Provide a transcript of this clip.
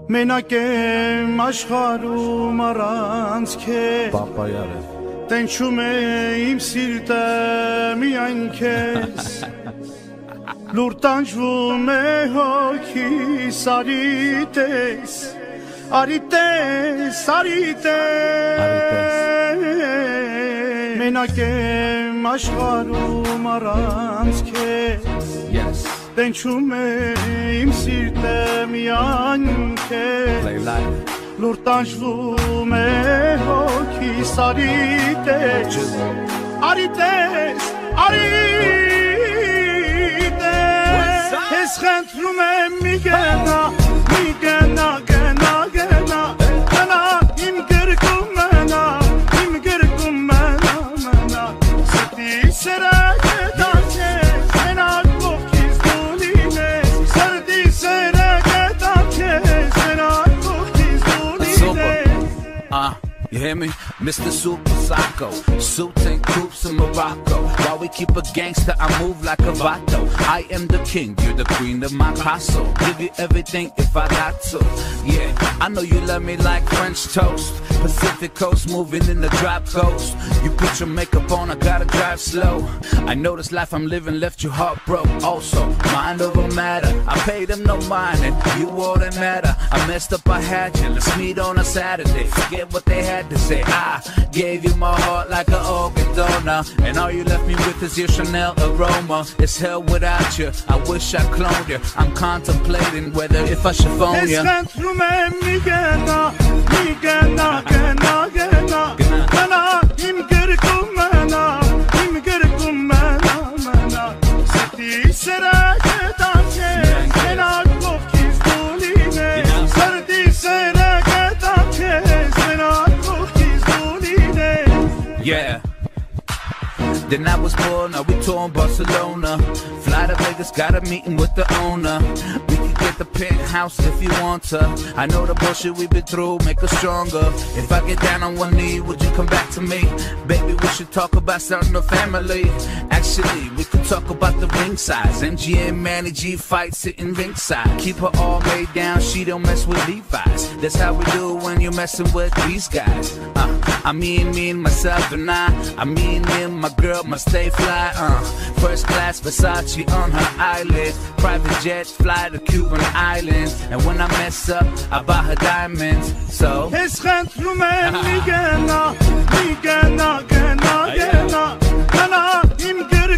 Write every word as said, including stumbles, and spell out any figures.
Մենակ եմ աշխարհում առանց քեզ Պապայարը Տենչում է իմ սիրտը միայն քեզ Լուր տանջվում է հոգիս արի տես Արի տես, արի տես Մենակ եմ աշխարհում առանց քեզ Yes Տենչում է իմ սիրտը միայն քեզ Լուր տանջվում է հոգիս արի տես Արի տես, արի տես Ես խնդրում եմ մի գնա, մի գնա, գնա, գնա Գնա իմ գրկում մնա, իմ գրկում մնա, մնա Սրտի սերը գետա քեզ, մենակ ողքից դու լինես Սրտի սերը գետա քեզ, մենակ ողքից դու լինես You hear me? Mister Super Psycho Suits and coops in Morocco While we keep a gangster, I move like a vato I am the king, you're the queen of my castle Give you everything if I got to Yeah, I know you love me like French toast Pacific coast, moving in the drop coast You put your makeup on, I gotta drive slow I know this life I'm living left you heartbroken Also, mind over matter I paid them no mind and you all that matter I messed up, I had you, let's meet on a Saturday Forget what they had to say I gave you my heart like an organ donor And all you left me with is your Chanel aroma It's hell without you, I wish I cloned you I'm contemplating whether if I should phone you Gana, gana, gana, im gırgım mena, im gırgım mena, mena. Seti sera gedake, sena kokis doline. Serdi sera gedake, sena kokis doline. Yeah. Then I was born, now we touring Barcelona Fly to Vegas, got a meeting with the owner We can get the penthouse if you want to I know the bullshit we've been through, make us stronger If I get down on one knee, would you come back to me? Baby, we should talk about starting a family Actually, we could talk about the ring size M G M, Manny G fight sitting ringside Keep her all laid down, she don't mess with Levi's That's how we do when you're messing with these guys uh, I mean, me and myself and I I mean, him, my girl must stay fly, uh First class Versace on her eyelid Private jets fly to Cuban islands And when I mess up, I buy her diamonds So Es khantrum mi gana, mi gana, gana, gana Gana im gır